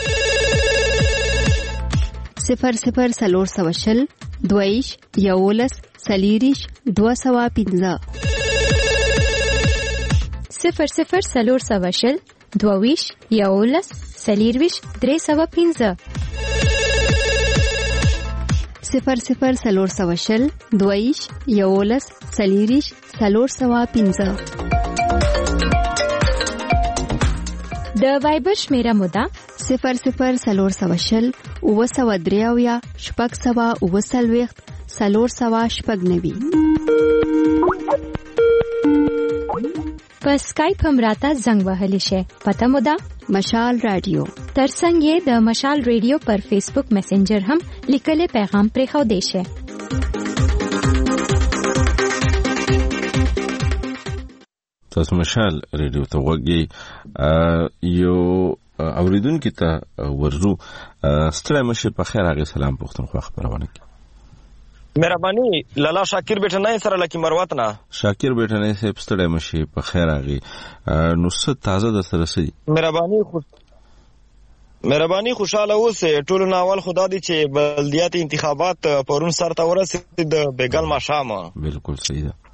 00 420 22 11 23 205 00 420 22 11 23 305 00 420 22 11 23 405 د وایبر شمیره موده 00 420 903 699 490 په سکایپ هم راته زنګ وهلی شي. پته مو ده مشال رادیو. ترڅنګ یې د مشال رادیو پر فیسبوک میسنجر هم لیکلي پیغام پرېښودی شي. تاسو مشال رادیو ته وګورئ. یو اوریدونکو ته ورزو ستړی مشه په خیر هغه سلام پښتونخوا خبرونه کوي. مهرباني لالا شاکر بیٹنای سره لکی مروت نه شاکر بیٹنای سه ستړی مشه په خیر هغه نو څه تازه د سره سي. مهرباني خوشاله اوسه. ټولو ناول خدا دي چې بلدیاتي انتخابات پرون سر ته ورسېد د بیګل ماشامه. بالکل صحیح ده.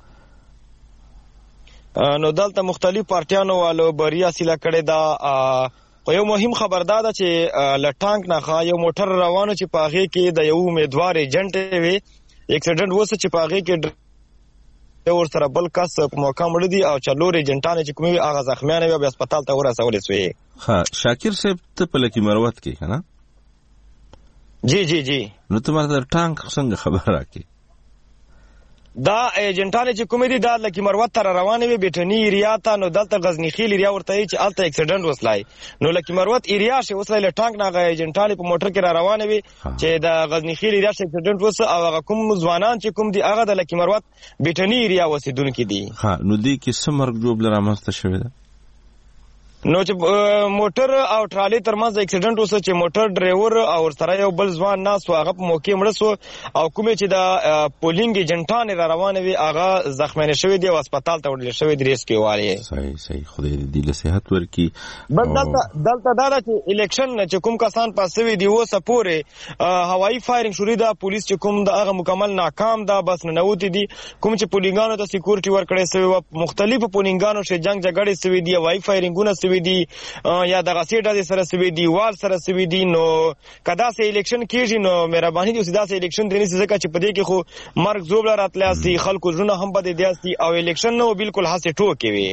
نو دلته مختلف پارټیانو والو بریا سیله کړې ده. یو مهم خبردار ده چې لټانک نه یو موټر روانو چې پاغه کې د یو امیدوار ایجنټ وي اکسیډنټ وسه چې پاغه کې اور سره بل کس په موقع مړ دي او چلور ایجنټانه چې کومي هغه زخمیان وي په هسپتال ته ورسول شوی. ها شاکر صاحب ته په لکی مروت کې کنه. جی جی جی. نو ته مرته ټانک څنګه خبر راکې؟ دا ایجنټانه چې کومې دي دا لکه مروت تر روانه وي بیٹنی ایریا ته. نو دلته غزنی خیل ایریا ورته چې الته اکسیډنټ وسلای. نو لکه مروت ایریا شي وسلای له ټانک نه ایجنټانه په موټر کې را روانه وي چې د غزنی خیل ایریا شي اکسیډنټ وس او هغه کوم ځوانان چې کوم دي هغه د لکه مروت بیٹنی ایریا وسیدونکو دي. ها نو دي کې سمرګ جوړ لرامسته شوی ده. نو چې موټر او ټرالي ترمنځ اکسیډنټ وسو چې موټر ډرایور او سره یو بل ځوان ناس هغه په موقع مړ شو او کومې چې د پولینګ ایجنټان را روانه وي هغه زخمانه شوی دی او هسپتال ته وړل شوی دی ریسکیو والی. صحیح خدای دې له صحت ورکي. بس دلته دا چې الیکشن چې کوم کسان پاسوي دی و سپوره هوایي فایرینګ شروع ده. پولیس چې کوم د هغه مکمل ناکام ده. بس نه نوتی دي کوم چې پولینګانو ته سکیورټي ورکړې سوی مختلفو پولینګانو شه جنگ جګړې سوي دي هوایي فایرینګونه دی یا د غسیډه سره سوي دی وال سره سوي دی. نو کدا سه الیکشن کیږي نو مهرباني دي سیدا سه الیکشن دني ځکه چې پدې کې خو مرګ زوبل راتلیا سي خلکو زونه هم بده دي سي او الیکشن نو بالکل هڅه ټوکې وي.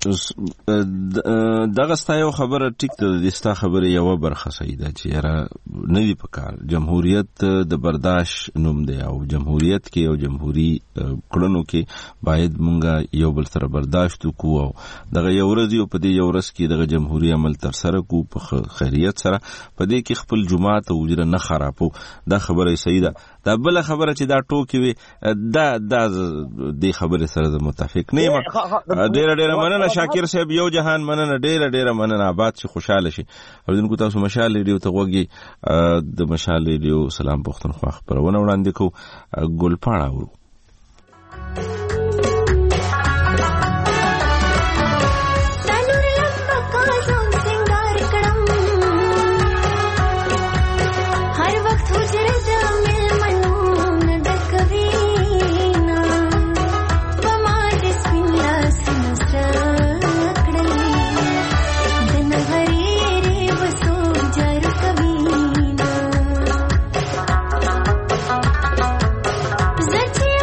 دغه ستایو خبره ټیک ته د ستا خبره یو برخه سیده چې را نه دی پکار. جمهوریت د برداشت نوم دی او جمهوریت کې او جمهوریت کړنو کې باید مونږه یو بل سره برداشت وکړو. دغه یو ورځ یو پدې یو ورځ کې دغه جمهوریت عمل تر سره کو په خیریت سره پدې کې خپل جماعت او وجره نه خرابو. دا خبره سیده. دا بل خبره چې دا ټوکی وي دا د خبره سره متفق نه یم. ډېر مننه شاکر صاحب. یو جهان مننه ډېر مننه. آباد شي خوشاله شي. اوریدونکو تاسو مشال ریډیو ته وګورئ. د مشال ریډیو سلام پښتونخوا خبرونه وړاندې کو. ګلپاڼه ورو Zachia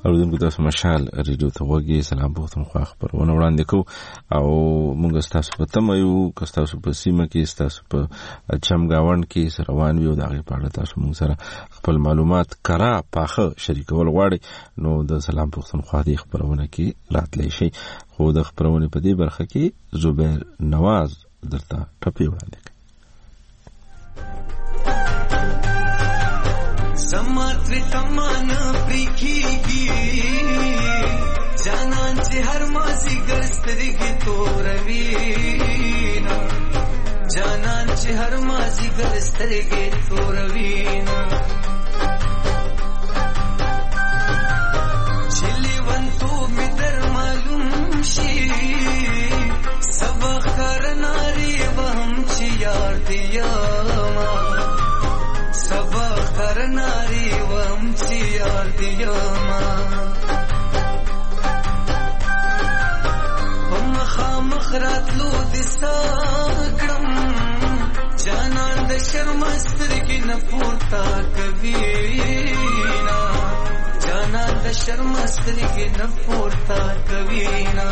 اوریدونکو تاسو مشال ریډیو ته وګورئ. سلام پښتونخوا خبرونه وړاندې کوو او موږ تاسو په تمه یو که تاسو په سیمه کې تاسو په چمګاوند کې روان یو دغه په اړه تاسو موږ سره خپل معلومات کرا پاخه شریکول غواړئ نو د سلام پښتونخوا د خبرونه کې راتلی شي. خو د خبرونه په دې برخه کې زبیر نواز درته ټپي وړاندې کوي. समात्रि तमान प्रीखीगी जानांचे हर माजी गरस्तरिगी तोरवीना जानांचे हर माजी गरस्तरिगी तोरवीना चिलीवंतु मिदर मालूम शी सब खरनारी वहम ची यार दिया सब खरनारी वमची यार दियामा हम खामखरात लो दिसाकड़म जानान द शर्मस्तर की न पूरता कवीना जानान द शर्मस्तर की न पूरता कवीना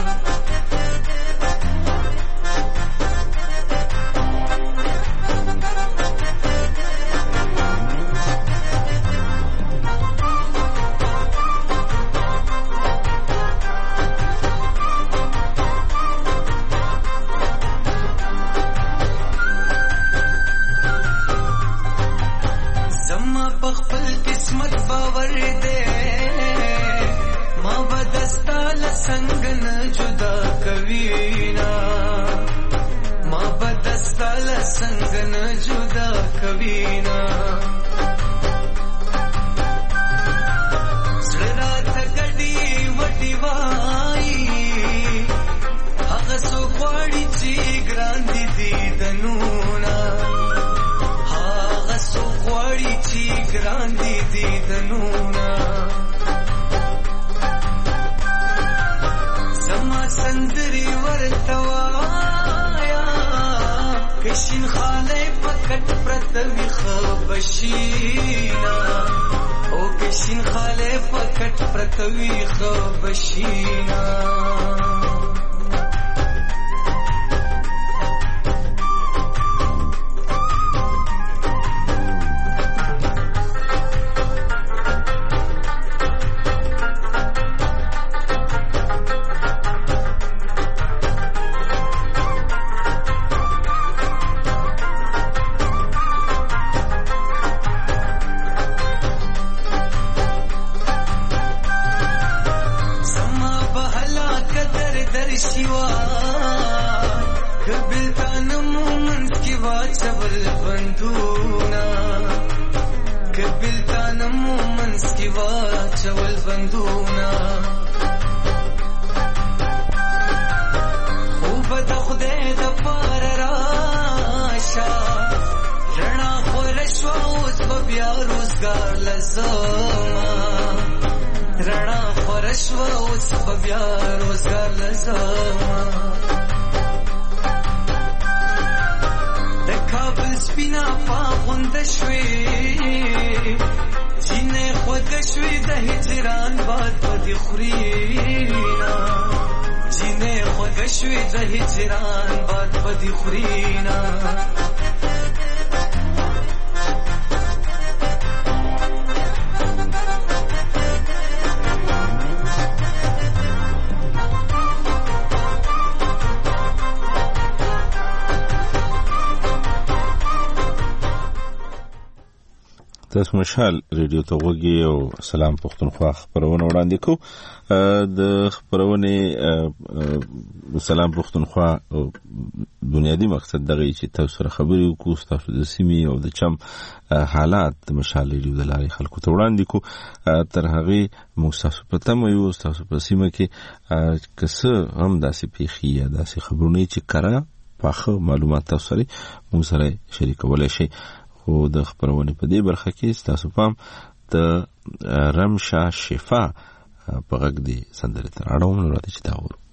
संगन जुदा कवीना माँ बदस्ताल संगन जुदा कवीना सरात गडी वटिवाई हगसो क्वाड़ी ची ग्रांदी दीदनूना हगसो क्वाड़ी ची ग्रांदी दीदनूना संदरी वर्तवाया कशिन खाले पकट प्रतवी खबशीना ओ कशिन खाले पकट प्रतवी खबशीना تاسو مشال ریډیو ته وګورئ او سلام پښتونخوا خبرونه وړاندې کوو. د خبرونه سلام پښتونخوا بنیادی مقصد دغه چې تاسو سره خبرې وکړو، تاسو د سیمې او د چم حالات د مشال ریډیو د لارې خلکو ته وړاندې کوو. تر هغه موږ تاسو په تمه یو تاسو په سیمه کې کسه هم داسې پیښې یا داسې خبرونه چې کړه پاخه معلومات تاسو سره موږ سره شریکولای شئ. خو د خبرونه په دې برخه کې تاسو پام د رمشا شفا په غږ دی سندره تر اړوم راځي چې دا ورو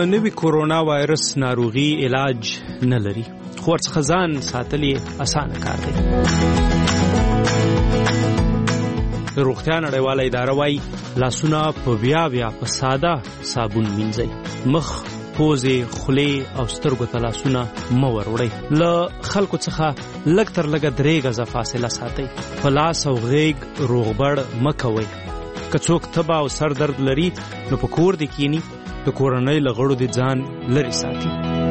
نوي کورونا وایرس ناروغي علاج نه لري، خو ورڅخه ځان ساتل یې اسانه کار دی. روغتیا نړیواله اداره وايي لاسونه په بیا په ساده صابون مینځئ. مخ، پوزې، خولې او سترګو ته لاسونه مه وروړئ. له خلکو څخه لږ تر لږه 3 غزه فاصله ساتئ. په لاس او غیږ روغبړ مه کوئ. که څوک تبه او سر درد لري نو په کور دې کینی، د کورنۍ له غړو دې ځان لرې ساتي.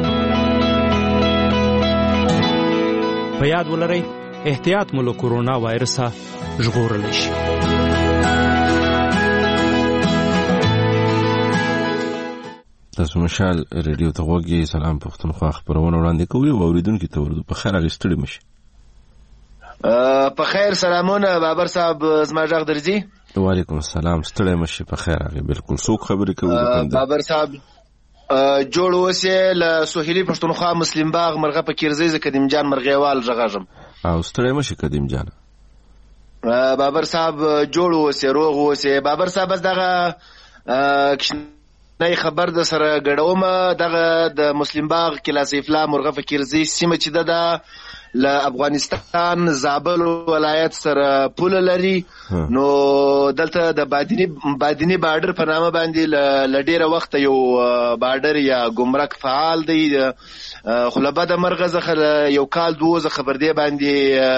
په یاد ولرئ احتیاط مو له کورونا وایرسه ژغورلی شي. تاسو مشال ریډیو ته غوږی. سلام پښتونخوا خبرونه وړاندې کوي او اوریدونکو ته ورته په خیر غوښتل مشي. په خیر سلامونه بابر صاحب، زما ژغ درځي؟ وعلیکم السلام، ستړی مشي په خیر غي. بالکل څوک خبرې کوي؟ بابر صاحب جوړ اوسه له سهیلی پښتونخوا مسلم باغ مرغه په کیرزی ز قدیم جان مرغیوال ژغاژم. او ستړی مشي قدیم جان. بابر صاحب جوړ اوسه، روغ اوسه. بابر صاحب بس دغه نه خبر د سره غړومه دغه د مسلم باغ کلا سیفلا مرغه فکرزی سیمه چې د ل افغانستان زابل ولایت سره پول لري، نو دلته د بادینی بارډر په نامه باندې ل ډیره وخت یو بارډر یا ګمرک فعال دی. خلبه د مرغه زخه یو کال 2 خبر دی باندې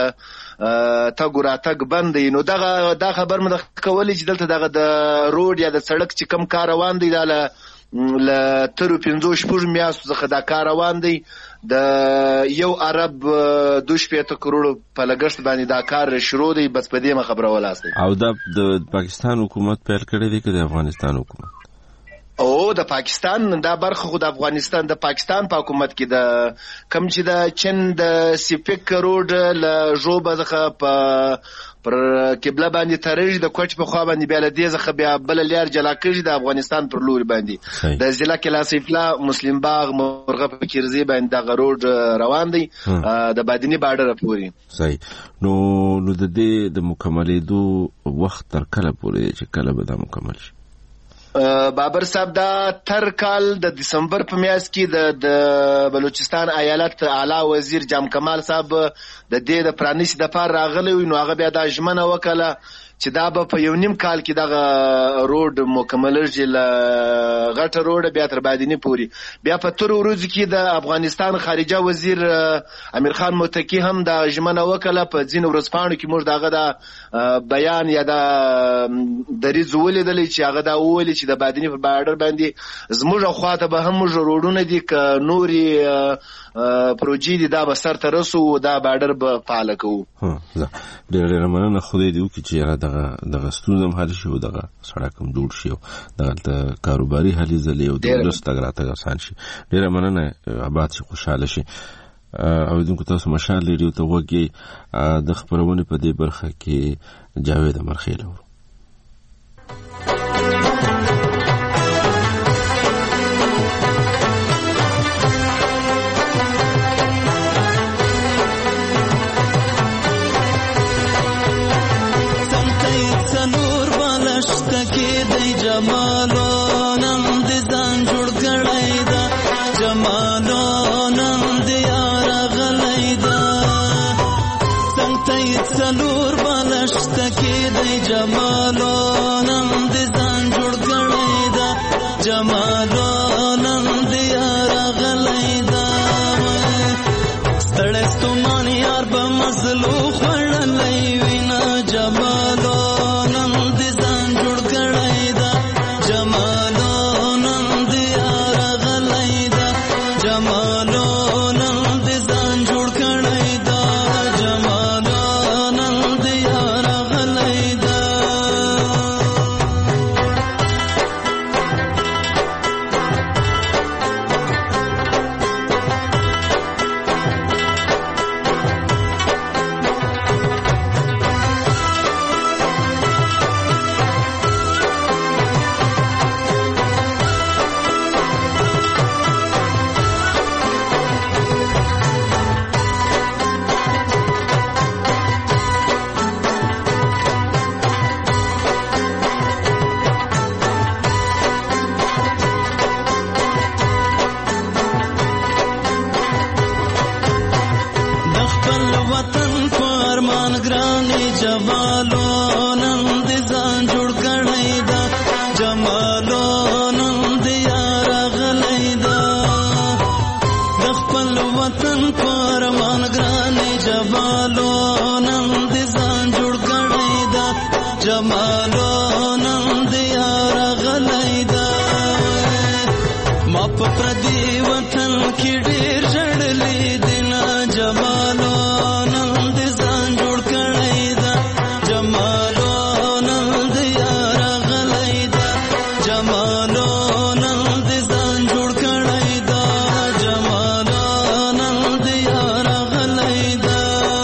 تا ګوراتګ بند. نو دا خبر مده کولی چې دلته دغه د روډ یا د سړک چې کم کار روان دی د ل تر 15 میاشتو څخه دا کار روان دی. د یو عرب 2.5 کروڑ په لګښت باندې دا کار شروع دی. بس په دې خبره ولاسته. او د پاکستان حکومت پیل کړی دی که د افغانستان حکومت؟ او د پاکستان دا برخه خو د افغانستان د پاکستان په حکومت کې د کم چې د چین د سیپیک روډ ل جوبه ځخه په پر قبله باندې ترېج د کوچ په خوا باندې بیا له دې ځخه بیا بل لار جلا کېږي د افغانستان پر لور باندې د ضلع کلا سیفلا مسلم باغ مرغه په کیرزی باندې د روډ روان دی د بادینی بارډر پورې. صحیح. نو د دې د مکملېدو وخت تر کله پورې چې کله به دا مکمل شي؟ بابر صاحب دا تر کال د دسمبر په میاشت کې د بلوچستان ایالت اعلی وزیر جام کمال صاحب د دې د پرانیسي د پار راغلی نو هغه بیا د ژمنه وکړه چې دا به په یو نیم کال کې دغه روډ مکمل شي، ل غټه روډ بیا تر بادینی پوری. بیا په تر ورځ کې د افغانستان خارجه وزیر امیر خان متکی هم د ژمنه وکړه په ځین ورځپاڼو کې موږ دغه د بیان یا د دریځ ولیدل چې هغه دا ویل چې د بادینی په بارډر باندې زموږ خواته به هم روډونه دي ک نوري پروژې دي دا به سر ته رسو دا بارډر به فعال کوو. ډېر مننه. خدای دې وکړي چې دغه ستونزه هم حل شي او دغه سړک هم جوړ شي او دغه کاروباري هلې ځلې او د ولس تګ راتګ آسان شي. ډېر مننه. آباد شي، خوشحاله شي. اوریدونکو تاسو مشال ریډیو ته وګورئ. د خبرونې په دې برخه کې جاوید امرخیل و. جمالو نم دې ځان جوړ کړی دا، جمالو نم دې یار غلی دا، څنګه یې څلور بالښت کې دی جمالو نم دې ځان جوړ کړی دا، جمالو نم دې یار غلی دا، ستړی ستومان یار به مزلو خوړلی وینا، جمالو نم دې ځان جوړ کړی دا، جمالو نن دې یار غلی دا، جمالو نن دې ځان جوړ کړی دا، جمالو نن دې یار غلی دا. ارمان ګرانې جمالو نن دې ځان جوړ کړی دا جمالو نن دې یار غلی دا د خپل وطن په ارمان ګرانې جمالو نن دې ځان جوړ کړی دا جمالو نن دې یار غلی دا ما په پردي وطن کې ډېر ژړلې دي نه جمالو نن دې ځان جوړ کړی دا جمالو نن دې یار غلی دا جمالو نن دې ځان جوړ کړی دا جمالو نن دې یار غلی دا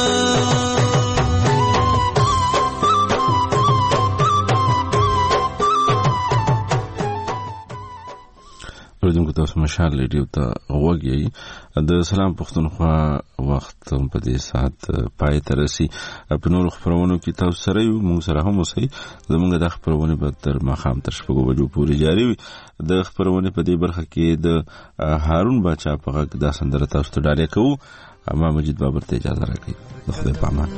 اوریدونکو تاسو مشال ریډیو ته وګورئ د سلام پښتونخوا وخت په دې ساعت پای ته رسي په نور خبرونو کې تاسو سره یو موږ سره هم اوسئ زموږ د خبرونې په تر ماښام تر شپږو بجو پورې جاري وي د خبرونې په دې برخه کې د هارون باچا په غږ دا سندره تاسو ته ډالۍ کوو اما مجید بابر ته اجازه راکړئ د خدای په امان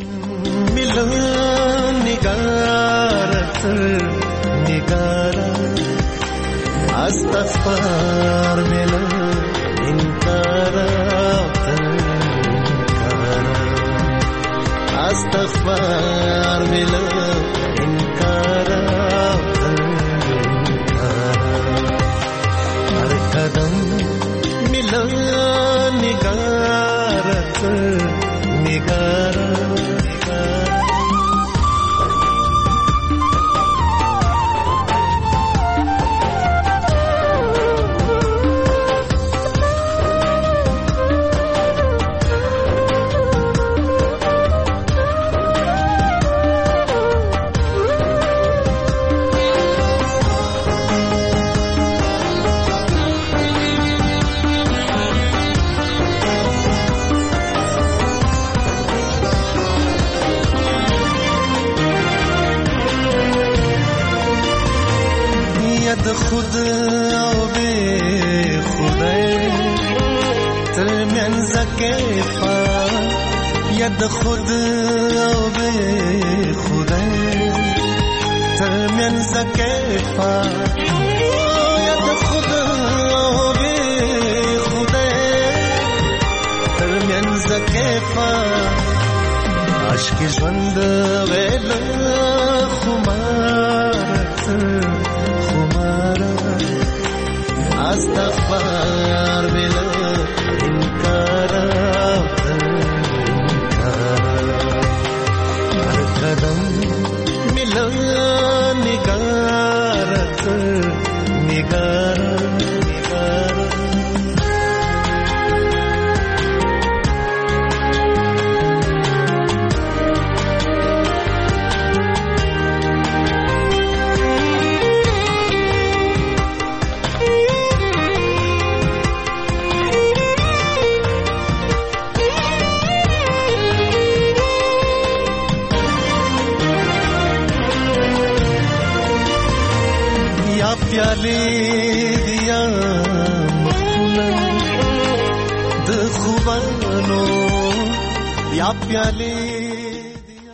استغفار ملا انکار استغفار ملا انکار ہر قدم ملا نگارت نگار خود او بے خدای ترمنځ کیفا ید خود او بے خدای ترمنځ کیفا ید خود او بے خدای ترمنځ کیفا عشق ژوند ویل خمارت استغفار ملا انکار ہر قدم ملا نگارت نگار پیالے دیا مخونه د خوبانو یا پیالے